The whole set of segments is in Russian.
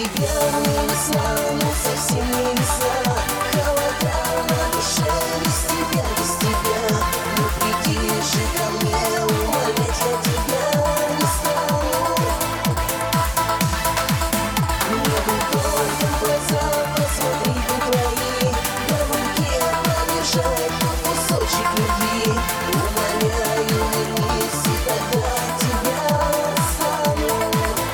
тебя не весна, ну совсем не весна. Холода на душе без тебя, без тебя. Ну приди же ко мне, умолять я тебя не стану. Мне бы только в глаза посмотреть на твои, да в руке подержать тот кусочек любви. Умоляю, вернись, и тогда тебя стану.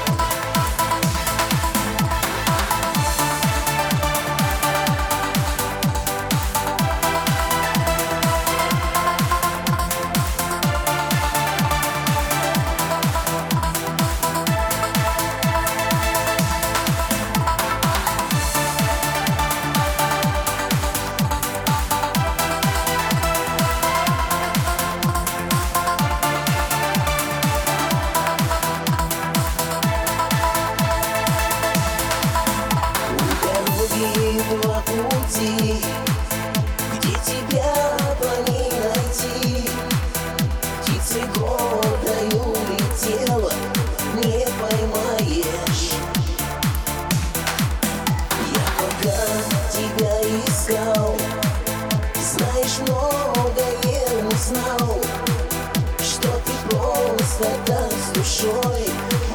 Два пути, где тебя по ней найти. Птицей гордою улетела, не поймаешь. Я пока тебя искал, знаешь, многое узнал, что ты просто так с душой